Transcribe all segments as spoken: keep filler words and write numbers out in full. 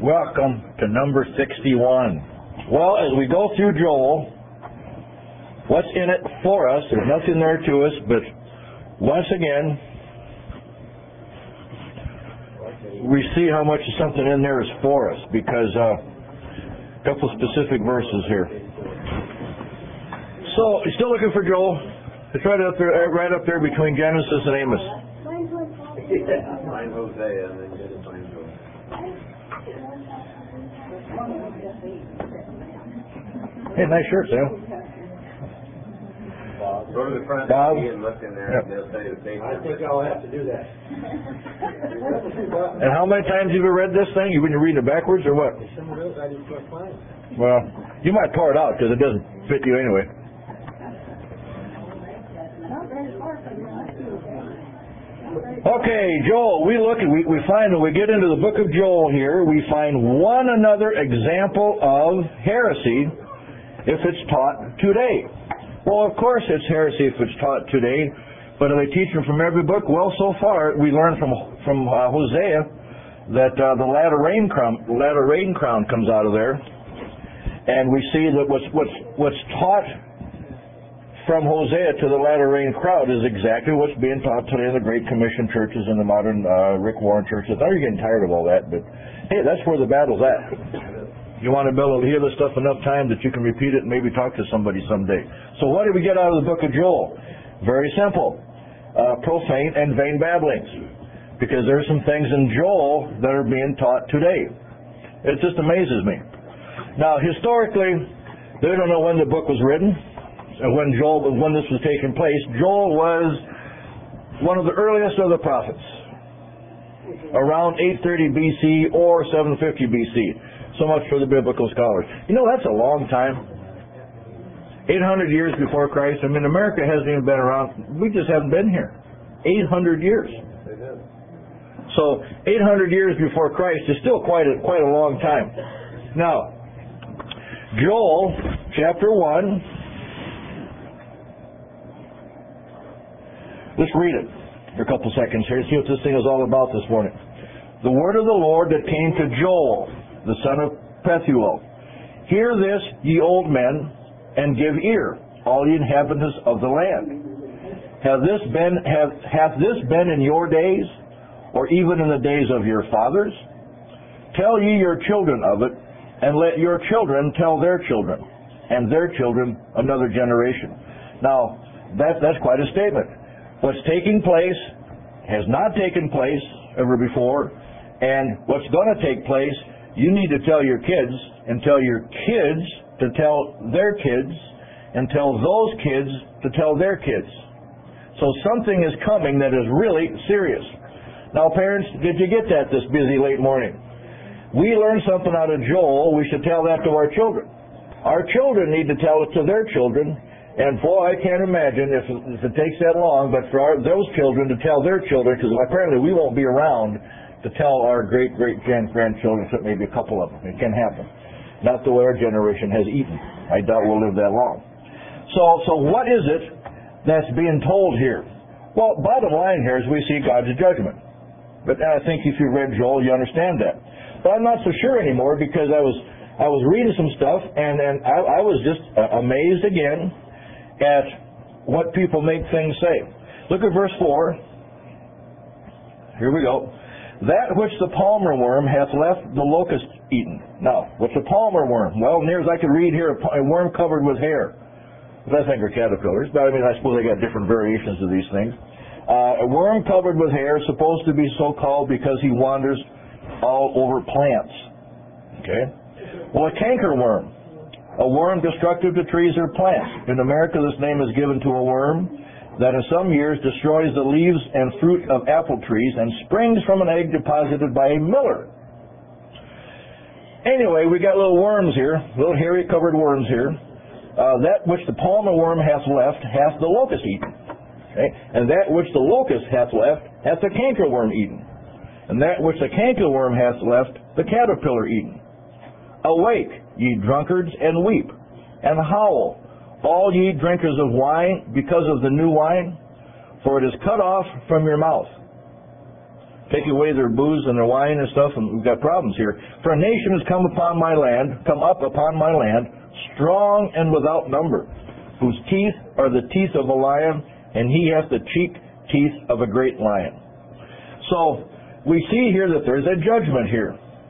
Welcome to number sixty-one. Well, as we go through Joel, what's in it for us? There's nothing there to us, but once again, we see how much something in there is for us, because uh, a couple specific verses here. So, you're still looking for Joel? It's right up there, right up there between Genesis and Amos. Yeah, find Hosea and then get to find Joel. Hey, nice shirt, Sam. Bob. Go to the front Bob. and look in there, Yep. and they'll say the same. I think I'll have to do that. And how many times have you read this thing? You been reading it backwards or what? Some of those I just can't find. Well, you might tore it out because it doesn't fit you anyway. Okay, Joel, we look at, we, we find when we get into the book of Joel here, we find one another example of heresy if it's taught today. Well, of course it's heresy if it's taught today, but are they teaching from every book? Well, so far we learn from from uh, Hosea that uh, the latter rain crown, latter rain crown comes out of there, and we see that what's what's what's taught from Hosea to the latter rain crowd is exactly what's being taught today in the Great Commission churches and the modern uh, Rick Warren churches. Now you're getting tired of all that, but hey, that's where the battle's at. You want to be able to hear this stuff enough time that you can repeat it and maybe talk to somebody someday. So what did we get out of the book of Joel? Very simple. Uh, profane and vain babblings. Because there's some things in Joel that are being taught today. It just amazes me. Now, historically, they don't know when the book was written. When Joel, when this was taking place, Joel was one of the earliest of the prophets, around eight thirty B C or seven fifty B C. So much for the biblical scholars. You know, that's a long time. eight hundred years before Christ. I mean, America hasn't even been around. We just haven't been here. eight hundred years. So, eight hundred years before Christ is still quite a, quite a long time. Now, Joel, chapter one. Let's read it for a couple seconds here, see what this thing is all about this morning. The word of the Lord that came to Joel, the son of Pethuel. Hear this, ye old men, and give ear, all ye inhabitants of the land. Have this been, have, hath this been in your days, or even in the days of your fathers? Tell ye your children of it, and let your children tell their children, and their children another generation. Now, that, that's quite a statement. What's taking place has not taken place ever before, and what's going to take place, you need to tell your kids, and tell your kids to tell their kids, and tell those kids to tell their kids. So something is coming that is really serious. Now, parents, did you get that this busy late morning? We learned something out of Joel. We should tell that to our children. Our children need to tell it to their children. And boy, I can't imagine if, if it takes that long, but for our, those children to tell their children, because apparently we won't be around to tell our great-great-grandchildren, except maybe a couple of them. It can happen. Not the way our generation has eaten. I doubt we'll live that long. So, so what is it that's being told here? Well, bottom line here is we see God's judgment. But I think if you read Joel, you understand that. But I'm not so sure anymore, because I was I was reading some stuff, and, and I, I was just uh, amazed again at what people make things say. Look at verse four. Here we go. That which the palmer worm hath left the locust eaten. Now, what's a palmer worm? Well, near as I could read here, a worm covered with hair. I think are caterpillars, but I mean, I suppose they got different variations of these things. Uh, a worm covered with hair, supposed to be so called because he wanders all over plants. Okay? Well, a canker worm. A worm destructive to trees or plants. In America, this name is given to a worm that in some years destroys the leaves and fruit of apple trees and springs from an egg deposited by a miller. Anyway, we got little worms here, little hairy covered worms here. Uh, that which the palmer worm hath left hath the locust eaten. Okay? And that which the locust hath left hath the canker worm eaten. And that which the canker worm hath left the caterpillar eaten. Awake, ye drunkards, and weep, and howl, all ye drinkers of wine, because of the new wine, for it is cut off from your mouth. Take away their booze and their wine and stuff, and we've got problems here. For a nation has come upon my land, come up upon my land, strong and without number, whose teeth are the teeth of a lion, and he hath the cheek teeth of a great lion. So, we see here that there's a judgment here.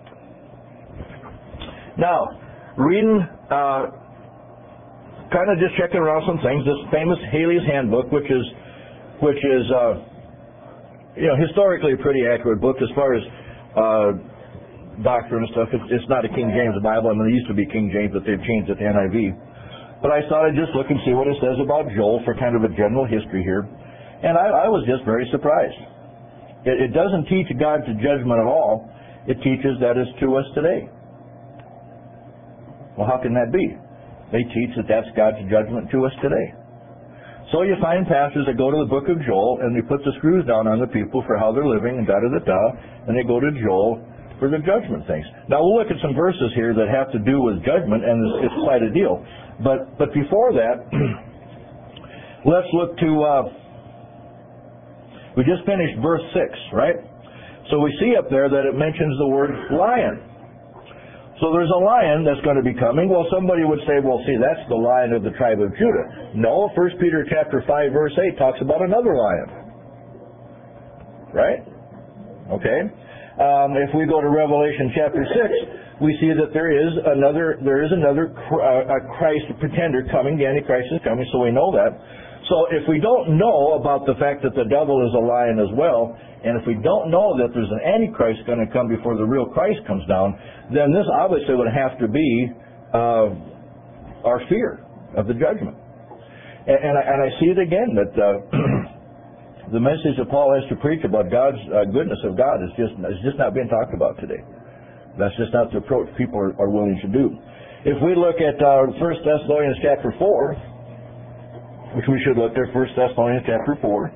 Now, reading, uh, kind of just checking around some things, this famous Haley's Handbook, which is, which is, uh, you know, historically a pretty accurate book as far as uh, doctrine and stuff. It's, it's not a King James Bible. I mean, it used to be King James, but they've changed it to N I V. But I thought I'd just look and see what it says about Joel for kind of a general history here. And I, I was just very surprised. It, it doesn't teach God's judgment at all. It teaches that it's to us today. Well, how can that be? They teach that that's God's judgment to us today. So you find pastors that go to the book of Joel and they put the screws down on the people for how they're living and da-da-da-da, and they go to Joel for the judgment things. Now we'll look at some verses here that have to do with judgment, and it's, it's quite a deal. But but before that, let's look to, uh, we just finished verse six, right? So we see up there that it mentions the word lion. So there's a lion that's going to be coming. Well, somebody would say, well, see, that's the Lion of the tribe of Judah. No, First Peter chapter five, verse eight talks about another lion. Right? Okay. Um, if we go to Revelation chapter six, we see that there is another there is another uh, a Christ pretender coming. The Antichrist is coming, so we know that. So if we don't know about the fact that the devil is a lion as well, and if we don't know that there's an Antichrist going to come before the real Christ comes down, then this obviously would have to be uh, our fear of the judgment. And, and, I, and I see it again, that uh, the message that Paul has to preach about God's uh, goodness of God is just is just not being talked about today. That's just not the approach people are, are willing to do. If we look at uh, First Thessalonians chapter four, which we should look there, First Thessalonians chapter four.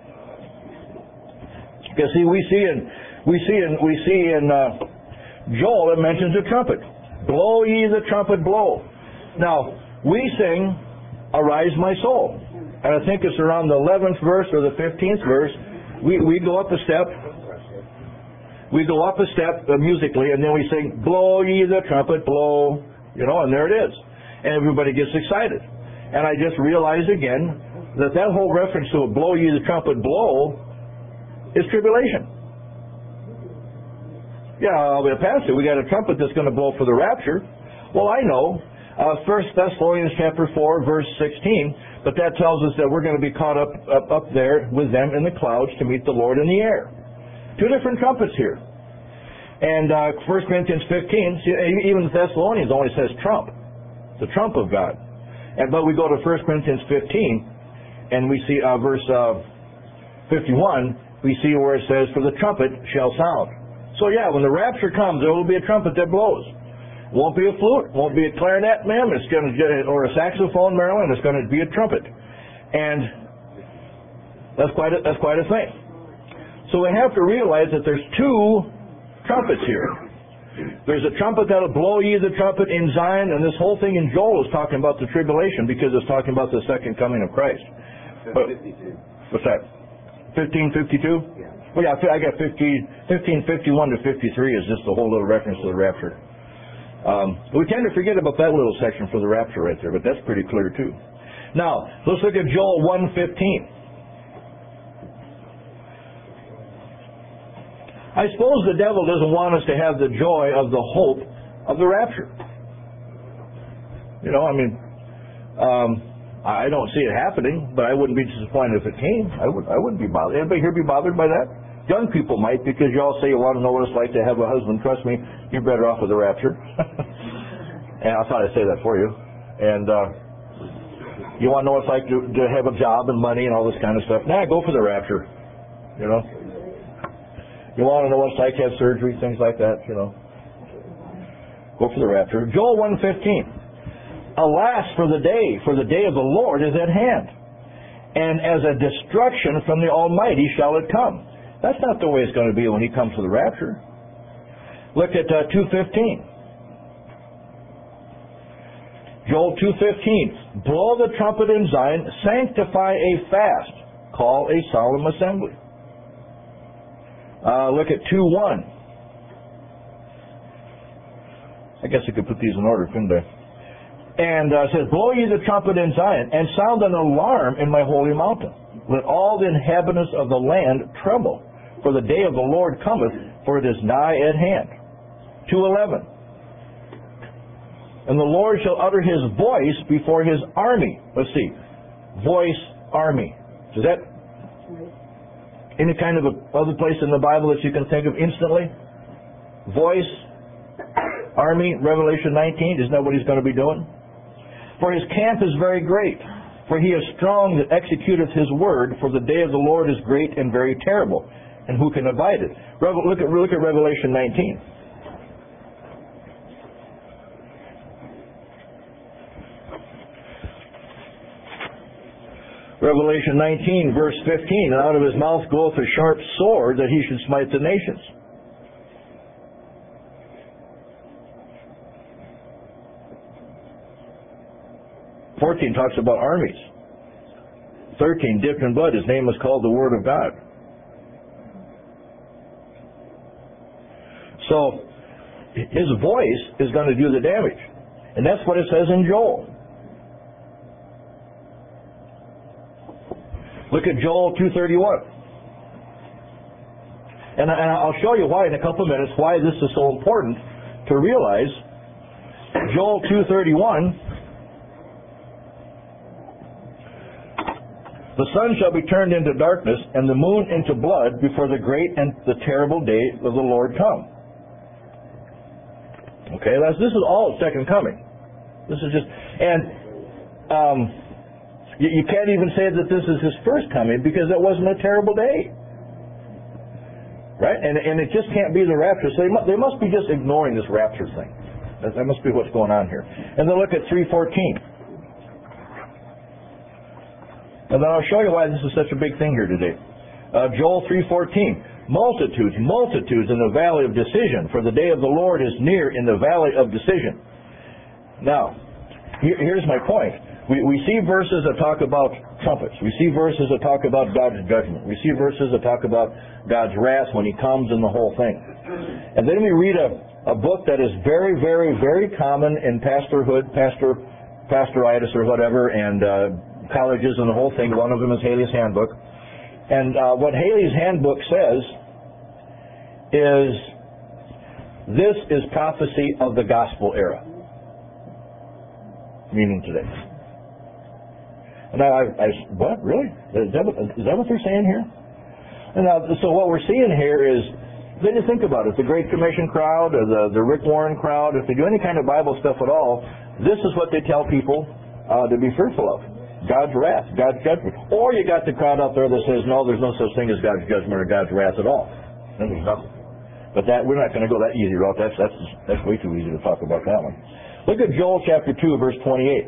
Because see, we see in we see in we see in uh, Joel it mentions the trumpet. Blow ye the trumpet, blow. Now we sing, "Arise, my soul," and I think it's around the eleventh verse or the fifteenth verse. We we go up a step. We go up a step uh, musically, and then we sing, "Blow ye the trumpet, blow." You know, and there it is, and everybody gets excited. And I just realized again that that whole reference to "blow ye the trumpet, blow" is tribulation. Yeah, I'll be a pastor. We got a trumpet that's going to blow for the rapture. Well, I know. Uh, First Thessalonians chapter four, verse sixteen. But that tells us that we're going to be caught up, up up there with them in the clouds to meet the Lord in the air. Two different trumpets here. And uh, First Corinthians fifteen, see, even the Thessalonians only says trump, the trump of God. And but we go to First Corinthians fifteen, and we see uh, verse uh, fifty-one. We see where it says, "For the trumpet shall sound." So yeah, when the rapture comes, there will be a trumpet that blows. It won't be a flute, it won't be a clarinet, ma'am. It's going to or a saxophone, Marilyn. It's going to be a trumpet, and that's quite a, that's quite a thing. So we have to realize that there's two trumpets here. There's a trumpet that'll blow ye the trumpet in Zion, and this whole thing in Joel is talking about the tribulation because it's talking about the second coming of Christ. But, what's that? fifteen fifty-two? Yeah. Well, yeah, I got fifteen fifty-one to fifty-three is just a whole little reference to the rapture. Um, we tend to forget about that little section for the rapture right there, but that's pretty clear too. Now, let's look at Joel one fifteen. I suppose the devil doesn't want us to have the joy of the hope of the rapture. You know, I mean, um, I don't see it happening, but I wouldn't be disappointed if it came. I would. I wouldn't be bothered. Anybody here be bothered by that? Young people might, because you all say you want to know what it's like to have a husband. Trust me, you're better off with the rapture. And I thought I'd say that for you. And uh, you want to know what it's like to, to have a job and money and all this kind of stuff. Nah, go for the rapture. You know. You want to know what it's like to have surgery, things like that, you know. Go for the rapture. Joel one fifteen. Alas for the day, for the day of the Lord is at hand. And as a destruction from the Almighty shall it come. That's not the way it's going to be when He comes for the rapture. Look at uh, two fifteen. Joel two fifteen. Blow the trumpet in Zion, sanctify a fast, call a solemn assembly. Uh, look at two one. I guess I could put these in order, couldn't I? And uh, it says, blow ye the trumpet in Zion, and sound an alarm in my holy mountain. Let all the inhabitants of the land tremble, for the day of the Lord cometh, for it is nigh at hand. two eleven. And the Lord shall utter his voice before his army. Let's see. Voice, army. Is that any kind of a other place in the Bible that you can think of instantly? Voice, army, Revelation nineteen. Isn't that what he's going to be doing? For his camp is very great. For he is strong that executeth his word. For the day of the Lord is great and very terrible. And who can abide it? Look at, look at Revelation nineteen. Revelation nineteen, verse fifteen, and out of his mouth goeth a sharp sword, that he should smite the nations. fourteen talks about armies. thirteen, dipped in blood, his name is called the Word of God. So, his voice is going to do the damage. And that's what it says in Joel. Look at Joel two thirty-one. And, and I'll show you why in a couple of minutes, why this is so important to realize. Joel two thirty-one, the sun shall be turned into darkness, and the moon into blood, before the great and the terrible day of the Lord come. Okay, that's, this is all second coming. This is just, and um, you, you can't even say that this is his first coming, because it wasn't a terrible day. Right? And, and it just can't be the rapture. So they must, they must be just ignoring this rapture thing. That, that must be what's going on here. And then look at three fourteen. And then I'll show you why this is such a big thing here today. Uh, Joel three fourteen. Multitudes, multitudes in the valley of decision, for the day of the Lord is near in the valley of decision. Now, here, here's my point. We, we see verses that talk about trumpets. We see verses that talk about God's judgment. We see verses that talk about God's wrath when he comes and the whole thing. And then we read a, a book that is very, very, very common in pastorhood, pastor, pastoritis or whatever, and uh, colleges and the whole thing. One of them is Haley's Handbook. And uh, what Haley's Handbook says is, this is prophecy of the gospel era. Meaning today. And I, I, I what? Really? Is that, what, is that what they're saying here? And now, so what we're seeing here is, then you think about it, the Great Commission crowd, or the, the Rick Warren crowd, if they do any kind of Bible stuff at all, this is what they tell people uh, to be fearful of. God's wrath, God's judgment. Or you got the crowd out there that says, no, there's no such thing as God's judgment or God's wrath at all. And there's nothing. But that we're not going to go that easy route. That's that's that's way too easy to talk about that one. Look at Joel chapter two, verse twenty-eight.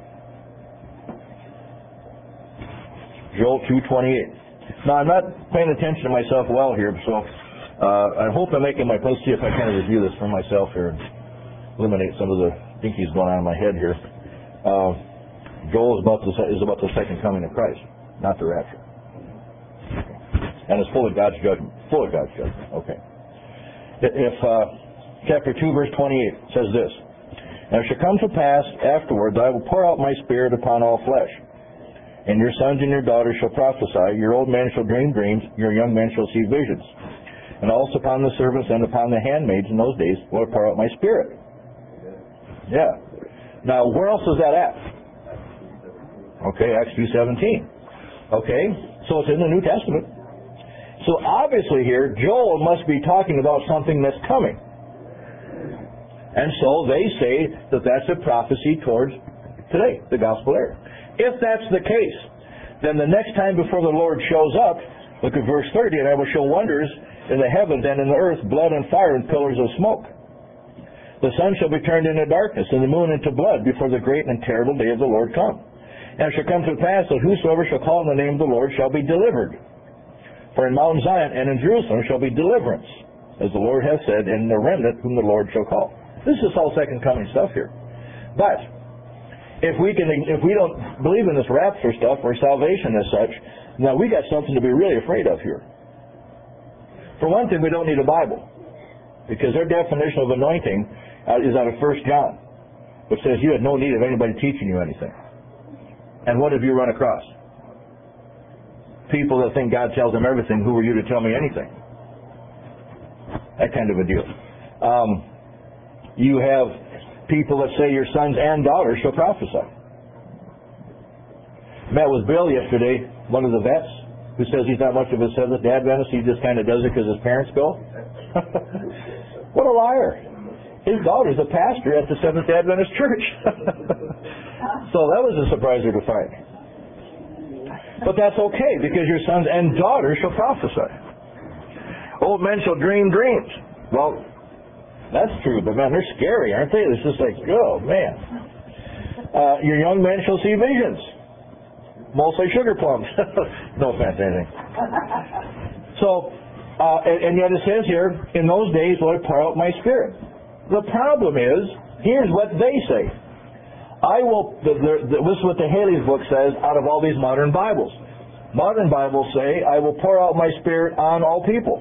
Joel two twenty-eight. Now I'm not paying attention to myself well here, so uh, I hope I'm making my. Let's see if I can review this for myself here and eliminate some of the dinkies going on in my head here. Uh, Joel is about, the, is about the second coming of Christ, not the rapture. And it's full of God's judgment. Full of God's judgment. Okay. If uh, chapter two, verse twenty-eight says this, and it shall come to pass afterwards, I will pour out my spirit upon all flesh. And your sons and your daughters shall prophesy, your old men shall dream dreams, your young men shall see visions. And also upon the servants and upon the handmaids in those days will I pour out my spirit. Yeah. Now, where else is that at? Okay, Acts two seventeen. Okay, so it's in the New Testament. So obviously here, Joel must be talking about something that's coming. And so they say that that's a prophecy towards today, the gospel era. If that's the case, then the next time before the Lord shows up, look at verse thirty, and I will show wonders in the heavens and in the earth, blood and fire and pillars of smoke. The sun shall be turned into darkness, and the moon into blood, before the great and terrible day of the Lord come. And it shall come to pass that whosoever shall call on the name of the Lord shall be delivered. For in Mount Zion and in Jerusalem shall be deliverance, as the Lord hath said, and the remnant whom the Lord shall call. This is all second coming stuff here. But if we can, if we don't believe in this rapture stuff or salvation as such, now we got something to be really afraid of here. For one thing, we don't need a Bible, because their definition of anointing uh, is out of First John, which says you had no need of anybody teaching you anything. And what have you run across? People that think God tells them everything. Who are you to tell me anything? That kind of a deal. Um, you have people that say your sons and daughters shall prophesy. Met with Bill yesterday, one of the vets, who says he's not much of a Seventh-day Adventist. He just kind of does it because his parents go. What a liar. His daughter's a pastor at the Seventh-day Adventist church. So that was a surpriser to find. But that's okay, because your sons and daughters shall prophesy. Old men shall dream dreams. Well, that's true, but man, they're scary, aren't they? It's just like, oh, man. Uh, your young men shall see visions. Mostly sugar plums. No offense, anything. So, uh, and, and yet it says here, in those days will I pour out my spirit. The problem is, here's what they say. I will, the, the, the, this is what the Haley's book says out of all these modern Bibles. Modern Bibles say, I will pour out my spirit on all people.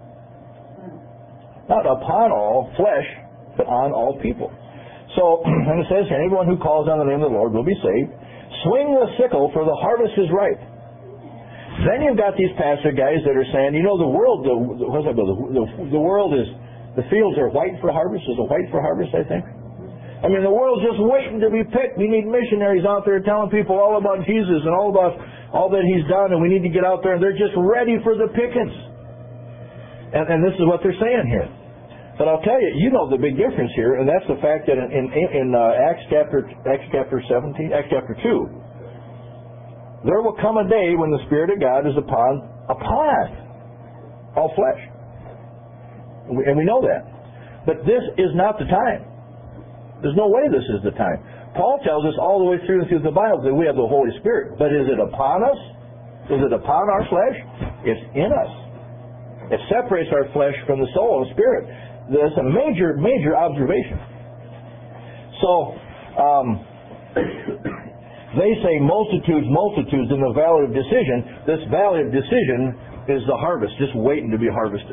Not upon all flesh, but on all people. So, and it says here, anyone who calls on the name of the Lord will be saved. Swing the sickle, for the harvest is ripe. Then you've got these pastor guys that are saying, you know, the world, the, what's that, the, the, the world is, the fields are white for harvest. Is it white for harvest, I think? I mean, the world's just waiting to be picked. We need missionaries out there telling people all about Jesus and all about all that He's done, and we need to get out there, and they're just ready for the pickings. And, and this is what they're saying here. But I'll tell you, you know the big difference here, and that's the fact that in, in, in uh, Acts chapter Acts chapter seventeen, Acts chapter two, there will come a day when the Spirit of God is upon upon all flesh, and we, and we know that. But this is not the time. There's no way this is the time. Paul tells us all the way through through the Bible that we have the Holy Spirit. But is it upon us? Is it upon our flesh? It's in us. It separates our flesh from the soul and spirit. That's a major, major observation. So, um, they say multitudes, multitudes in the valley of decision. This valley of decision is the harvest, just waiting to be harvested.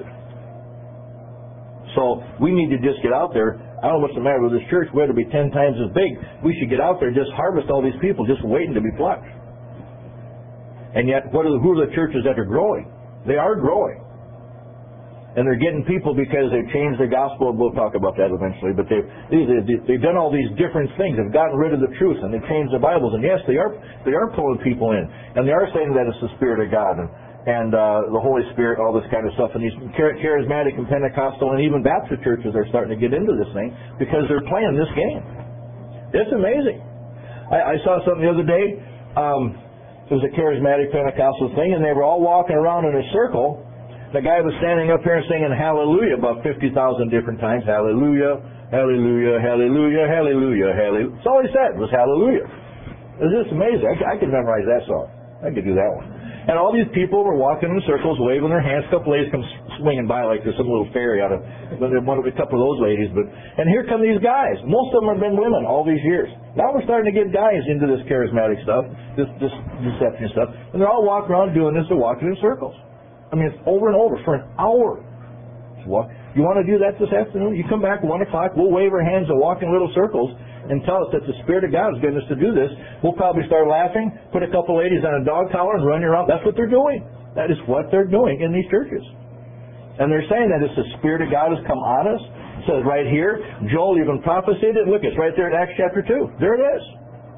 So, we need to just get out there. I don't know what's the matter with this church. We ought to be ten times as big. We should get out there and just harvest all these people just waiting to be plucked. And yet, what are the, who are the churches that are growing? They are growing. And they're getting people because they've changed their gospel. We'll talk about that eventually. But they've, they've done all these different things. They've gotten rid of the truth, and they've changed their Bibles. And yes, they are they are pulling people in. And they are saying that it's the Spirit of God and, and uh, the Holy Spirit, all this kind of stuff. And these charismatic and Pentecostal and even Baptist churches are starting to get into this thing because they're playing this game. It's amazing. I, I saw something the other day. Um, it was a charismatic Pentecostal thing, and they were all walking around in a circle. The guy was standing up here and singing hallelujah about fifty thousand different times. Hallelujah, hallelujah, hallelujah, hallelujah, hallelujah. That's all he said was hallelujah. It was just amazing. I, I could memorize that song. I could do that one. And all these people were walking in circles, waving their hands. A couple ladies come swinging by like there's some little fairy out of one of a couple of those ladies. But and here come these guys. Most of them have been women all these years. Now we're starting to get guys into this charismatic stuff, this this deception stuff, and they're all walking around doing this. They're walking in circles. I mean, it's over and over for an hour. You want to do that this afternoon? You come back at one o'clock, we'll wave our hands and walk in little circles and tell us that the Spirit of God is getting us to do this. We'll probably start laughing, put a couple ladies on a dog collar and run around. That's what they're doing. That is what they're doing in these churches. And they're saying that it's the Spirit of God has come on us. It says right here, Joel even prophesied it. Look, it's right there in Acts chapter two. There it is.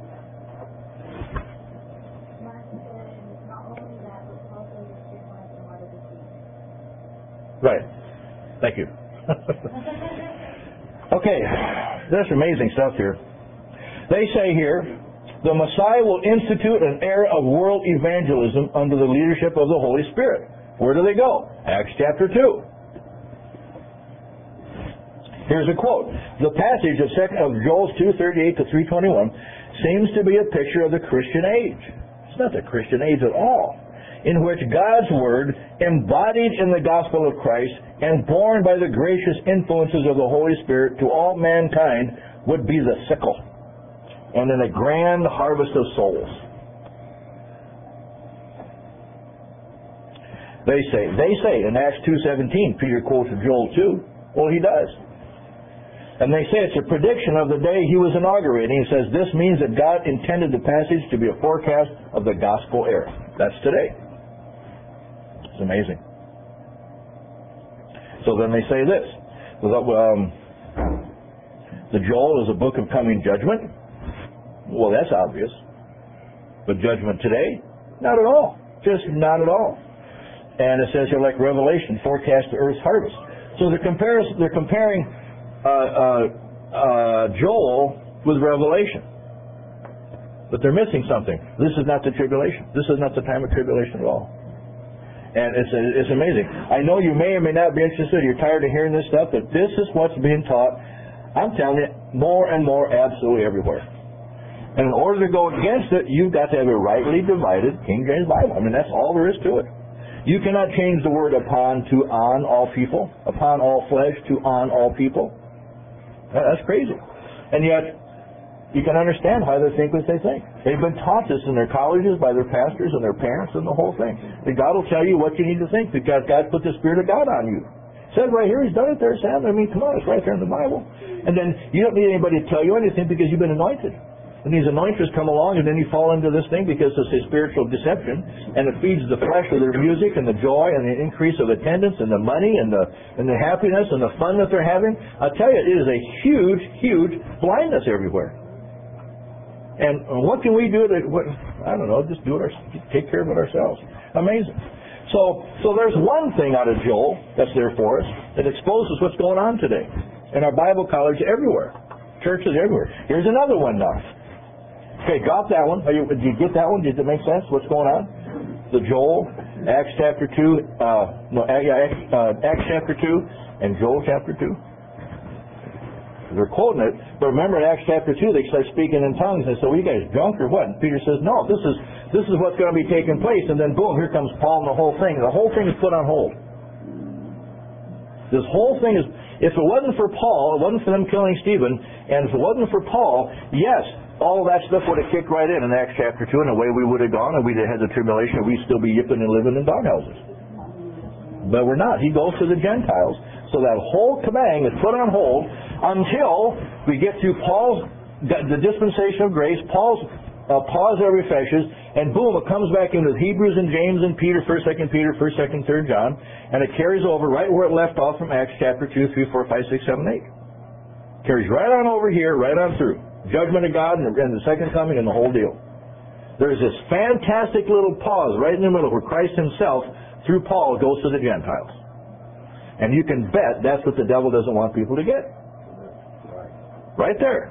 Right. Thank you. Okay. That's amazing stuff here. They say here, the Messiah will institute an era of world evangelism under the leadership of the Holy Spirit. Where do they go? Acts chapter two. Here's a quote. The passage of, second, of Joel two thirty-eight to three twenty-one seems to be a picture of the Christian age. It's not the Christian age at all, in which God's Word, embodied in the gospel of Christ and borne by the gracious influences of the Holy Spirit to all mankind, would be the sickle, and in a grand harvest of souls. They say, they say in Acts two seventeen, Peter quotes Joel two. Well, he does. And they say it's a prediction of the day he was inaugurated. He says this means that God intended the passage to be a forecast of the gospel era. That's today. It's amazing. So then they say this. Um, the Joel is a book of coming judgment. Well, that's obvious. But judgment today? Not at all. Just not at all. And it says here, like Revelation, forecast the earth's harvest. So they're, comparing, they're comparing uh, uh, uh, Joel with Revelation. But they're missing something. This is not the tribulation. This is not the time of tribulation at all. And it's it's amazing. I know you may or may not be interested. You're tired of hearing this stuff, but this is what's being taught. I'm telling you, more and more absolutely everywhere. And in order to go against it, you've got to have a rightly divided King James Bible. I mean, that's all there is to it. You cannot change the word upon to on all people, upon all flesh to on all people. That's crazy. And yet, you can understand why they think what they think. They've been taught this in their colleges by their pastors and their parents and the whole thing. That God will tell you what you need to think because God put the Spirit of God on you. It says right here, He's done it there, Sam. I mean, come on, it's right there in the Bible. And then you don't need anybody to tell you anything because you've been anointed. And these anointers come along and then you fall into this thing because it's a spiritual deception and it feeds the flesh with their music and the joy and the increase of attendance and the money and the and the happiness and the fun that they're having. I'll tell you, it is a huge, huge blindness everywhere. And what can we do to, what, I don't know, just do it, our, take care of it ourselves. Amazing. So, so there's one thing out of Joel that's there for us that exposes what's going on today in our Bible college everywhere, churches everywhere. Here's another one now. Okay, got that one. Are you, did you get that one? Did it make sense? What's going on? The Joel, Acts chapter two, uh, no, Acts, uh, Acts chapter two, and Joel chapter two. They're quoting it, but remember in Acts chapter two they start speaking in tongues and so, well, you guys drunk or what? And Peter says, no, this is this is what's going to be taking place. And then boom, here comes Paul and the whole thing. The whole thing is put on hold. This whole thing is, if it wasn't for Paul, it wasn't for them killing Stephen, and if it wasn't for Paul, yes, all of that stuff would have kicked right in in Acts chapter two, and away we would have gone, and we'd have had the tribulation, and we'd still be yipping and living in doghouses. But we're not. He goes to the Gentiles. So that whole kabang is put on hold until we get to Paul's, the dispensation of grace, Paul's uh, pause that refreshes, and boom, it comes back into Hebrews and James and Peter, first, second Peter, first, second, third John, and it carries over right where it left off from Acts chapter two, three, four, five, six, seven, eight. Carries right on over here, right on through. Judgment of God and the second coming and the whole deal. There's this fantastic little pause right in the middle where Christ Himself, through Paul, goes to the Gentiles. And you can bet that's what the devil doesn't want people to get. Right there.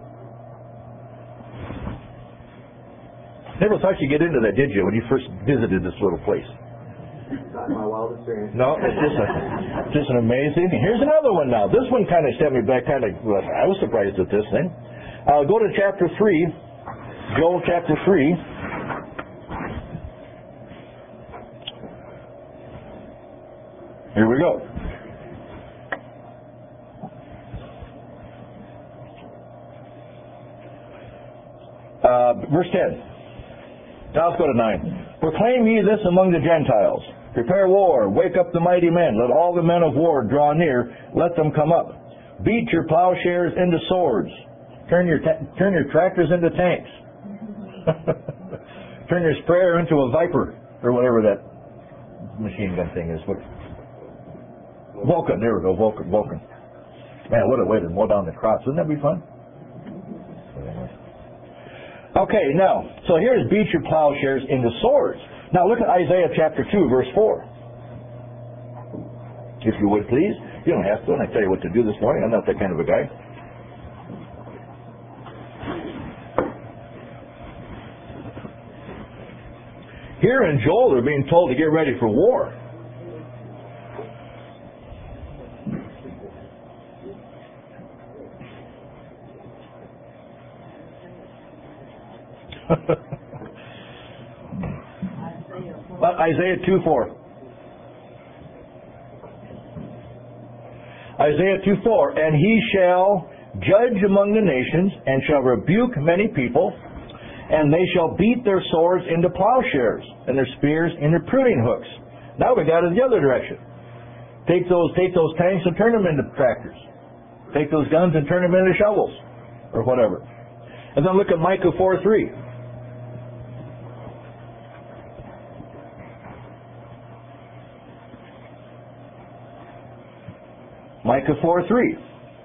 Never thought you'd get into that, did you, when you first visited this little place? Not my wildest dreams. No, it's just, a, just an amazing. Here's another one now. This one kind of set me back. Kind of, well, I was surprised at this thing. Uh, go to chapter three, Joel chapter three. Here we go. Uh, verse ten. Now let's go to nine. Proclaim ye this among the Gentiles. Prepare war. Wake up the mighty men. Let all the men of war draw near. Let them come up. Beat your plowshares into swords. Turn your ta- turn your tractors into tanks. Turn your sprayer into a Viper, or whatever that machine gun thing is. What? Vulcan. There we go. Vulcan. Vulcan. Man, what a way to mow down the crops. Wouldn't that be fun? Okay, now, so here's beat your plowshares into swords. Now look at Isaiah chapter two, verse four. If you would, please. You don't have to, and I tell you what to do this morning. I'm not that kind of a guy. Here in Joel, they're being told to get ready for war. Isaiah two four. Isaiah two four. And he shall judge among the nations, and shall rebuke many people, and they shall beat their swords into plowshares, and their spears into pruning hooks. Now we got it the other direction. Take those, take those tanks and turn them into tractors. Take those guns and turn them into shovels, or whatever. And then look at Micah four three. Micah four three.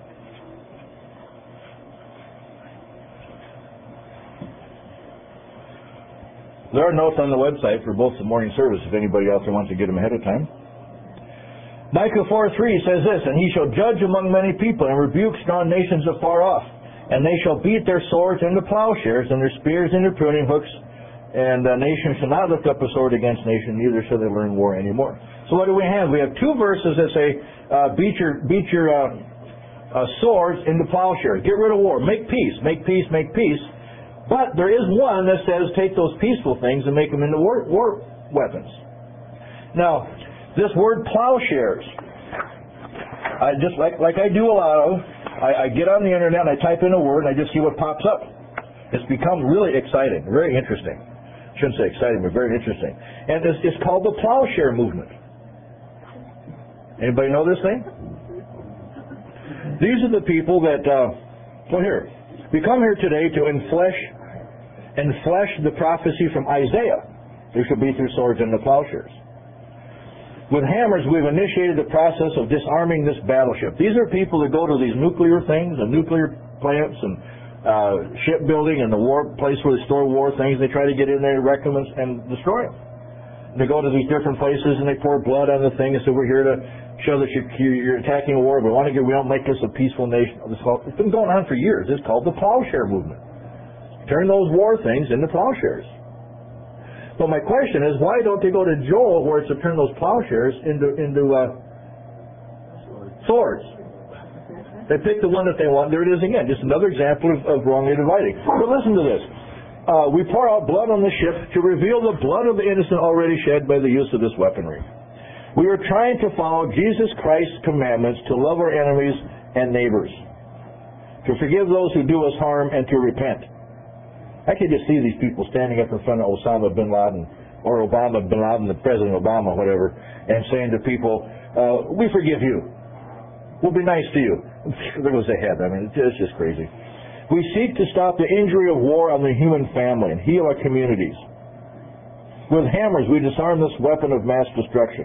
There are notes on the website for both the morning service if anybody out there wants to get them ahead of time. Micah four three says this, "And he shall judge among many people, and rebuke strong nations afar off. And they shall beat their swords into plowshares, and their spears into pruning hooks. And uh, nation shall not lift up a sword against nation, neither shall they learn war anymore." So what do we have? We have two verses that say, uh, beat your, beat your uh, uh, swords into plowshares. Get rid of war. Make peace. Make peace. Make peace. But there is one that says take those peaceful things and make them into war, war weapons. Now, this word plowshares, I just like like I do a lot of, I, I get on the internet and I type in a word and I just see what pops up. It's become really exciting, very interesting. I shouldn't say exciting, but very interesting. And it's, it's called the plowshare movement. Anybody know this thing? These are the people that, uh, well here, we come here today to enflesh Enflesh the prophecy from Isaiah. There shall be through swords and the plowshares. With hammers, we've initiated the process of disarming this battleship. These are people that go to these nuclear things, and nuclear plants, and uh, shipbuilding, and the war place where they store war things. They try to get in there, wreck them, and, and destroy them. They go to these different places, and they pour blood on the thing, and say, we're here to show that you're, you're attacking a war. We want to get, we don't make this a peaceful nation. It's been going on for years. It's called the plowshare movement. Turn those war things into plowshares. But my question is, why don't they go to Joel where it's to turn those plowshares into into uh, swords? They pick the one that they want. There it is again. Just another example of, of wrongly dividing. But listen to this. Uh, we pour out blood on the ship to reveal the blood of the innocent already shed by the use of this weaponry. We are trying to follow Jesus Christ's commandments to love our enemies and neighbors, to forgive those who do us harm, and to repent. I can just see these people standing up in front of Osama bin Laden, or Obama bin Laden, the President Obama, whatever, and saying to people, uh, we forgive you. We'll be nice to you. There goes their head. I mean, it's just crazy. We seek to stop the injury of war on the human family and heal our communities. With hammers, we disarm this weapon of mass destruction.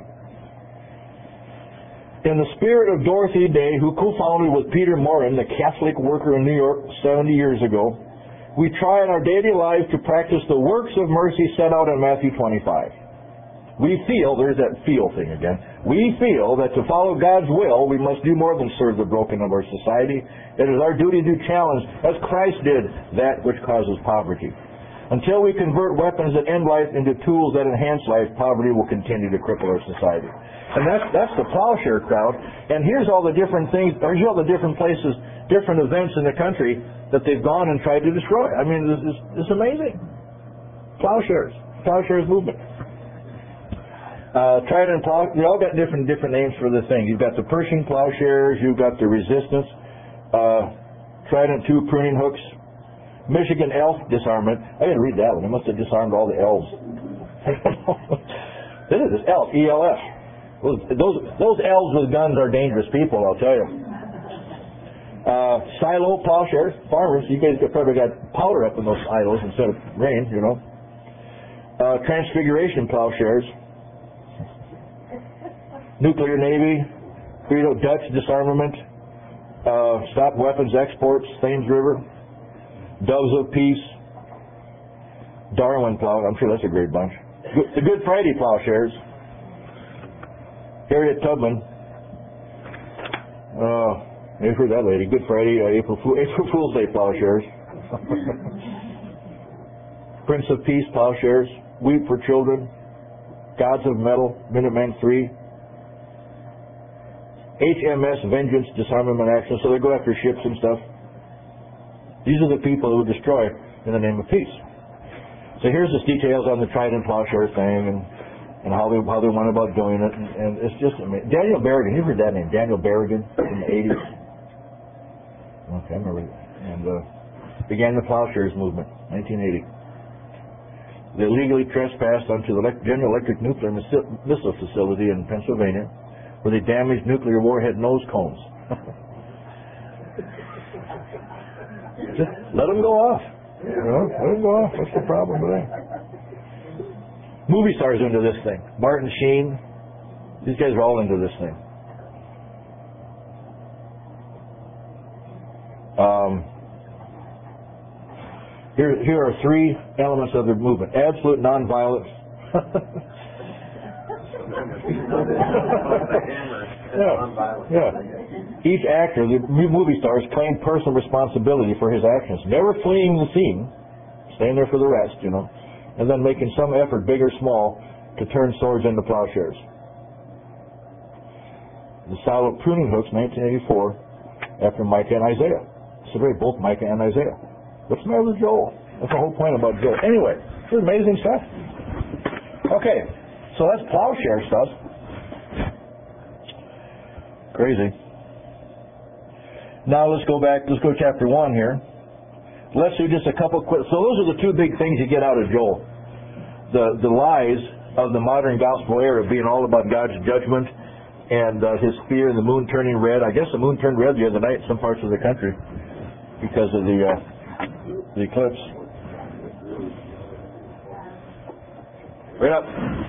In the spirit of Dorothy Day, who co-founded with Peter Morin, the Catholic worker in New York seventy years ago, we try in our daily lives to practice the works of mercy set out in Matthew twenty-five. We feel, there's that feel thing again, we feel that to follow God's will, we must do more than serve the broken of our society. It is our duty to challenge, as Christ did, that which causes poverty. Until we convert weapons that end life into tools that enhance life, poverty will continue to cripple our society. And that's that's the plowshare crowd. And here's all the different things, here's all the different places, different events in the country that they've gone and tried to destroy. I mean, this is it's amazing. Plowshares, plowshares movement. Uh, Trident plow, they all got different different names for the thing. You've got the Pershing plowshares, you've got the Resistance, uh, Trident two pruning hooks, Michigan elf disarmament. I got to read that one. They must have disarmed all the elves. This is this elf, E L F. Those, those those elves with guns are dangerous people, I'll tell you. Uh, silo plowshares, farmers, you guys probably got powder up in those silos instead of rain, you know. Uh, transfiguration plowshares. Nuclear Navy, Credo Dutch disarmament, uh, stop weapons exports, Thames River, Doves of Peace, Darwin plow, I'm sure that's a great bunch. Good, the Good Friday plowshares, Harriet Tubman, uh, you've heard that lady, Good Friday, uh, April, Fool, April Fool's Day plowshares, Prince of Peace plowshares, Weep for Children, Gods of Metal, Minuteman three, H M S Vengeance disarmament action, so they go after ships and stuff. These are the people who destroy in the name of peace. So here's the details on the Trident plowshare thing and, and how they how they went about doing it, and, and it's just amazing. Daniel Berrigan, you've heard that name, Daniel Berrigan in the eighties. Okay, I remember that. And uh, began the plowshares movement, nineteen eighty. They illegally trespassed onto the General Electric nuclear missile facility in Pennsylvania, where they damaged nuclear warhead nose cones. Just let them go off. You know, let them go off. What's the problem with that? Movie stars into this thing. Martin Sheen. These guys are all into this thing. Um, here, here are three elements of the movement. Absolute nonviolence. yeah. yeah. Each actor, the movie stars, claimed personal responsibility for his actions, never fleeing the scene, staying there for the rest, you know, and then making some effort, big or small, to turn swords into plowshares. The style of pruning hooks, nineteen eighty-four, after Micah and Isaiah. So very both Micah and Isaiah. What's the matter with Joel? That's the whole point about Joel. Anyway, this is amazing stuff. Okay, so that's plowshare stuff. Crazy. Now let's go back, let's go to chapter one here. Let's do just a couple quick, so those are the two big things you get out of Joel. The, the lies of the modern gospel era being all about God's judgment and uh, his fear and the moon turning red. I guess the moon turned red the other night in some parts of the country because of the, uh, the eclipse. Right up.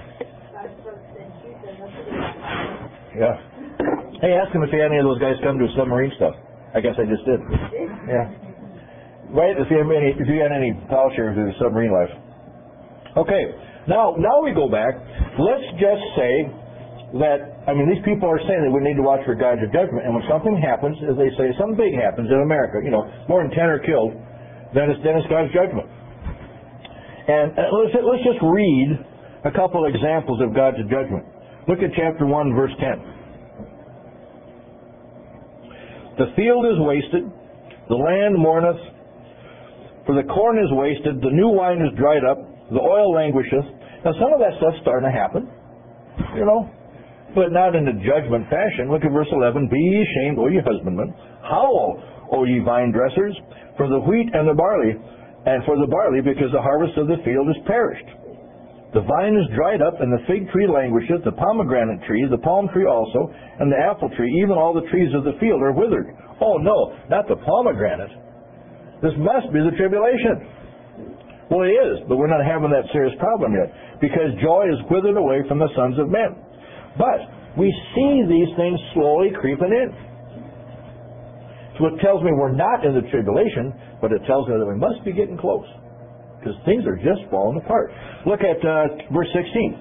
Yeah. Hey, ask him if he had any of those guys come to submarine stuff. I guess I just did. Yeah. Right, if you have any, if you had any plowshares or submarine life. Okay. Now, now we go back. Let's just say that, I mean, these people are saying that we need to watch for God's judgment, and when something happens, as they say, something big happens in America, you know, more than ten are killed, then it's, then it's God's judgment. And uh, let's, let's just read a couple examples of God's judgment. Look at chapter one, verse ten. The field is wasted, the land mourneth, for the corn is wasted, the new wine is dried up, the oil languisheth. Now some of that stuff's starting to happen, you know, but not in a judgment fashion. Look at verse eleven. Be ye ashamed, O ye husbandmen. Howl, O ye vine dressers, for the wheat and the barley, and for the barley, because the harvest of the field is perished. The vine is dried up, and the fig tree languisheth, the pomegranate tree, the palm tree also, and the apple tree, even all the trees of the field are withered. Oh no, not the pomegranate. This must be the tribulation. Well, it is, but we're not having that serious problem yet, because joy is withered away from the sons of men. But we see these things slowly creeping in. So it tells me we're not in the tribulation, but it tells me that we must be getting close, because things are just falling apart. Look at uh, verse sixteen.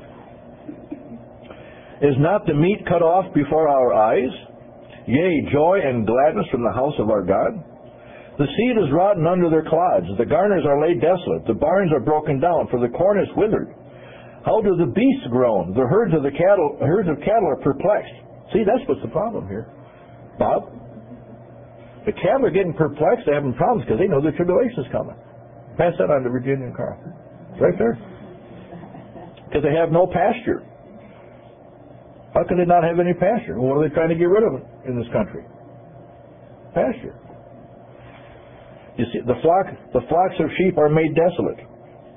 Is not the meat cut off before our eyes? Yea, joy and gladness from the house of our God? The seed is rotten under their clods. The garners are laid desolate. The barns are broken down, for the corn is withered. How do the beasts groan? The herds of the cattle, herds of cattle are perplexed. See, that's what's the problem here, Bob. The cattle are getting perplexed. They're having problems because they know the tribulation is coming. Pass that on to Virginia and Carl. It's right there. Because they have no pasture. How can they not have any pasture? Well, what are they trying to get rid of in this country? Pasture. You see, the flock, the flocks of sheep are made desolate.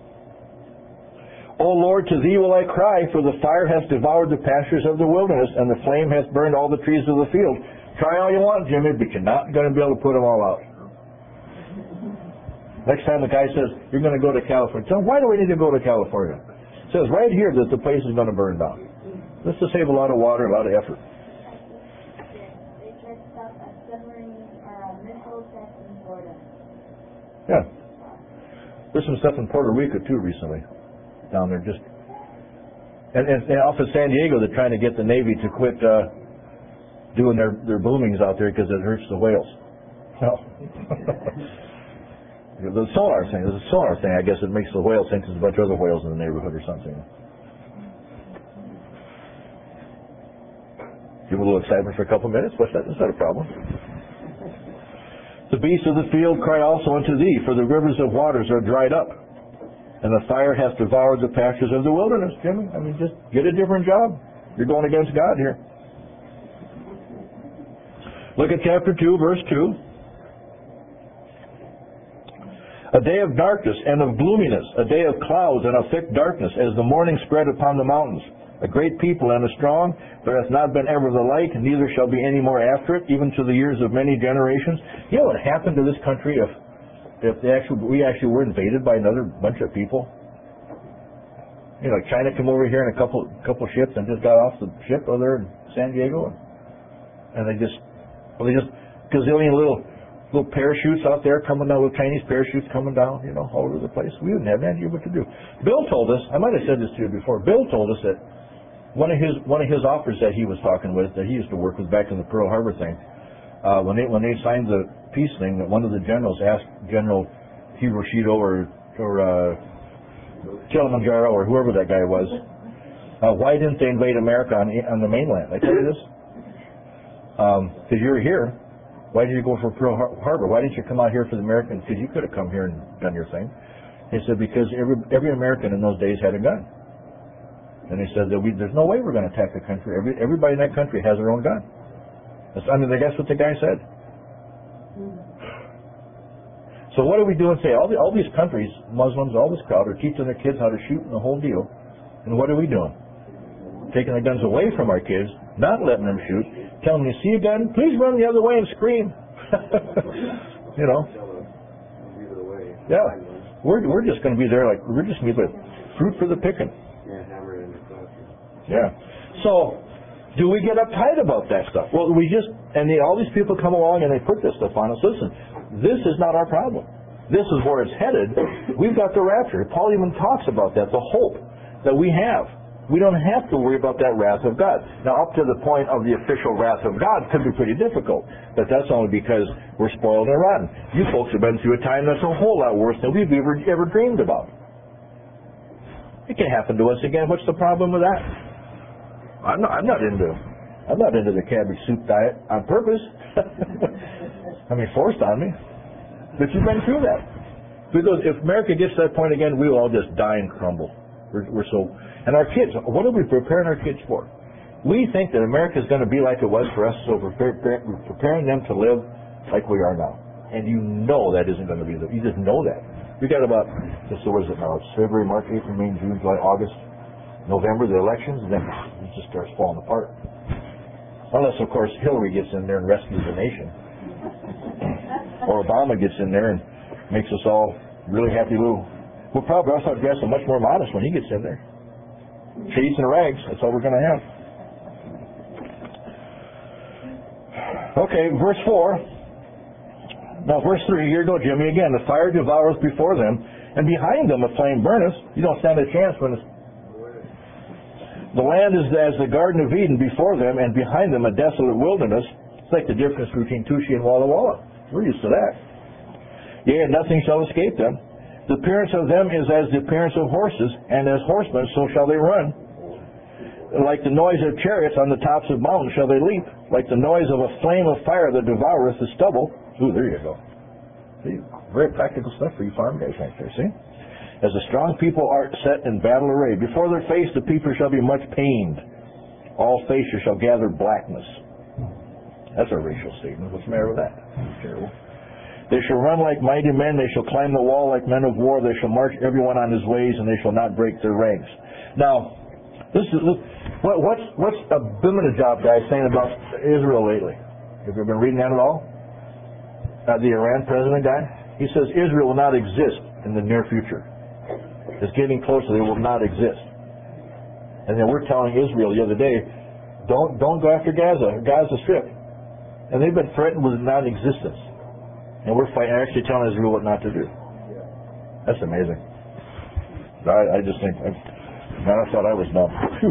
O Lord, to thee will I cry, for the fire has devoured the pastures of the wilderness, and the flame has burned all the trees of the field. Try all you want, Jimmy, but you're not going to be able to put them all out. Next time the guy says, you're going to go to California. Tell him, why do we need to go to California? It says right here that the place is going to burn down. This will save a lot of water, a lot of effort. They tried to stop a submarine or a missile test in Florida. Yeah. There's some stuff in Puerto Rico, too, recently. Down there, just. And, and, and off of San Diego, they're trying to get the Navy to quit uh, doing their, their boomings out there because it hurts the whales. No. The sonar thing, there's a sonar thing, I guess it makes the whale think there's a bunch of other whales in the neighborhood or something. Give a little excitement for a couple of minutes, what's that? That's not a problem. The beasts of the field cry also unto thee, for the rivers of waters are dried up, and the fire hath devoured the pastures of the wilderness. Jimmy, I mean, just get a different job. You're going against God here. Look at chapter two, verse two. A day of darkness and of gloominess, a day of clouds and of thick darkness, as the morning spread upon the mountains. A great people and a strong, there hath not been ever the like, neither shall be any more after it, even to the years of many generations. You know what happened to this country if if they actually, we actually were invaded by another bunch of people? You know, like China came over here in a couple couple ships and just got off the ship over there in San Diego, and, and they just, well, they just gazillion little little parachutes out there coming down, little Chinese parachutes coming down, you know, all over the place. We didn't have any idea what to do. Bill told us, I might have said this to you before, Bill told us that one of his one of his offers that he was talking with, that he used to work with back in the Pearl Harbor thing, uh, when they when they signed the peace thing, that one of the generals asked General Hiroshito or or uh, Kilimanjaro or whoever that guy was, uh, why didn't they invade America on on the mainland? I tell you this, because um, you're here. Why did you go for Pearl Harbor? Why didn't you come out here for the Americans? Because you could have come here and done your thing. He said, because every every American in those days had a gun. And he said that we, there's no way we're going to attack the country. Every everybody in that country has their own gun. That's, I mean, that's what the guy said. So what do we do and say? All the all these countries, Muslims, all this crowd are teaching their kids how to shoot and the whole deal. And what are we doing? Taking the guns away from our kids, not letting them shoot, telling them, you see a gun, please run the other way and scream. You know. Yeah. We're we're just going to be there like we're just going to be like fruit for the picking. Yeah. So, do we get uptight about that stuff? Well, we just and they, all these people come along and they put this stuff on us. Listen, this is not our problem. This is where it's headed. We've got the rapture. Paul even talks about that, the hope that we have. We don't have to worry about that wrath of God. Now, up to the point of the official wrath of God could be pretty difficult, but that's only because we're spoiled and rotten. You folks have been through a time that's a whole lot worse than we've ever, ever dreamed about. It can happen to us again. What's the problem with that? I'm not, I'm not into I'm not into the cabbage soup diet on purpose. I mean, forced on me. But you've been through that. Because if America gets to that point again, we will all just die and crumble. We're, we're so... And our kids, what are we preparing our kids for? We think that America is going to be like it was for us, so we're preparing them to live like we are now. And you know that isn't going to be the... You just know that. We got about... So what is it now? It's February, March, April, May, June, July, August, November, the elections, and then it just starts falling apart. Unless, of course, Hillary gets in there and rescues the nation. Or Obama gets in there and makes us all really happy little... We'll probably also dress him much more modest when he gets in there. Shades and rags, that's all we're going to have. Okay, verse four. Now, verse three, here go Jimmy again. The fire devours before them, and behind them a flame burneth. You don't stand a chance when it's... The land is as the Garden of Eden before them, and behind them a desolate wilderness. It's like the difference between Tushy and Walla Walla. We're used to that. Yea, and nothing shall escape them. The appearance of them is as the appearance of horses, and as horsemen so shall they run. Like the noise of chariots on the tops of mountains shall they leap. Like the noise of a flame of fire that devoureth the stubble. Ooh, there you go. See, very practical stuff for you farm guys right there, see? As a strong people art set in battle array. Before their face the people shall be much pained. All faces shall gather blackness. That's a racial statement. What's the matter with that? That's terrible. They shall run like mighty men. They shall climb the wall like men of war. They shall march everyone on his ways, and they shall not break their ranks. Now, this is what, what's what's Abinadab guy saying about Israel lately? Have you been reading that at all? Uh, the Iran president guy. He says Israel will not exist in the near future. It's getting closer. They will not exist. And then we're telling Israel the other day, don't don't go after Gaza, Gaza Strip, and they've been threatened with non-existence. And we're fighting, actually telling Israel what not to do. That's amazing. I, I just think, I, man, I thought I was dumb. Whew.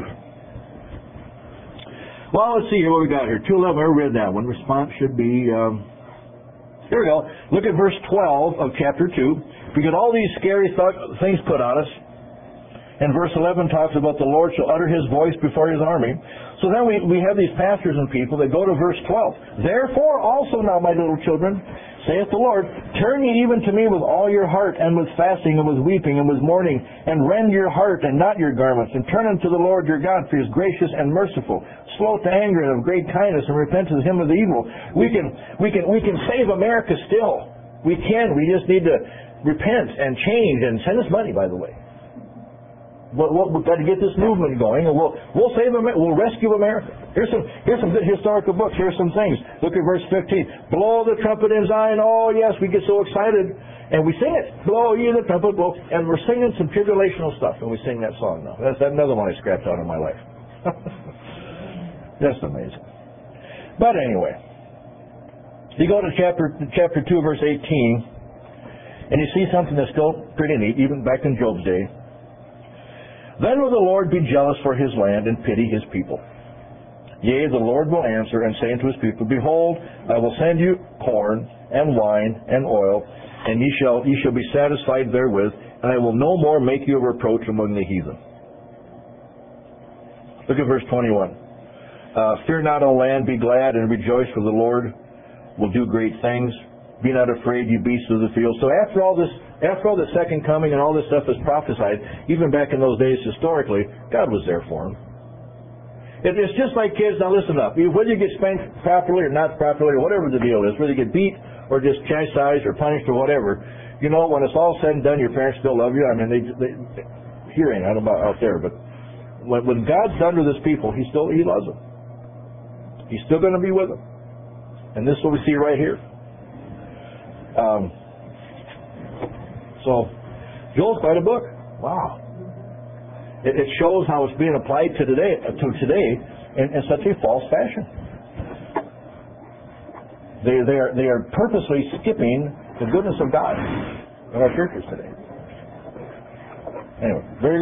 Well, let's see here what we got here. two eleven, I read that one. Response should be, um, here we go. Look at verse twelve of chapter two. We get all these scary th- things put on us. And verse eleven talks about the Lord shall utter his voice before his army. So then we, we have these pastors and people that go to verse twelve. Therefore also now, my little children, saith the Lord, turn ye even to me with all your heart, and with fasting, and with weeping, and with mourning, and rend your heart, and not your garments, and turn unto the Lord your God, for he is gracious and merciful, slow to anger, and of great kindness, and repent to him of the evil. We can, we can, we can save America still. We can. We just need to repent and change and send us money, by the way. But we've got to get this movement going, and we'll we'll save America. We'll rescue America. Here's some here's some good historical books. Here's some things. Look at verse fifteen. Blow the trumpet in Zion. Oh yes, we get so excited, and we sing it. Blow ye the trumpet. Blow, and we're singing some tribulational stuff, and we sing that song now. That's another one I scrapped out of my life. That's amazing. But anyway, you go to chapter chapter two, verse eighteen, and you see something that's still pretty neat, even back in Job's day. Then will the Lord be jealous for his land and pity his people. Yea, the Lord will answer and say unto his people, Behold, I will send you corn and wine and oil, and ye shall ye shall be satisfied therewith, and I will no more make you a reproach among the heathen. Look at verse twenty-one. Uh, Fear not, O land, be glad and rejoice, for the Lord will do great things. Be not afraid, you beasts of the field. So after all this, after all the second coming and all this stuff is prophesied, even back in those days historically, God was there for them. It, it's just like kids. Now listen up. Whether you get spanked properly or not properly, or whatever the deal is, whether you get beat or just chastised or punished or whatever, you know, when it's all said and done, your parents still love you. I mean, they, they hearing, I don't know about out there, but when, when God's done with his people, he still he loves them. He's still going to be with them. And this is what we see right here. Um, so, Joel's quite a book. Wow. It, it shows how it's being applied to today, to today in, in such a false fashion. They, they, are, they are purposely skipping the goodness of God in our churches today. Anyway, very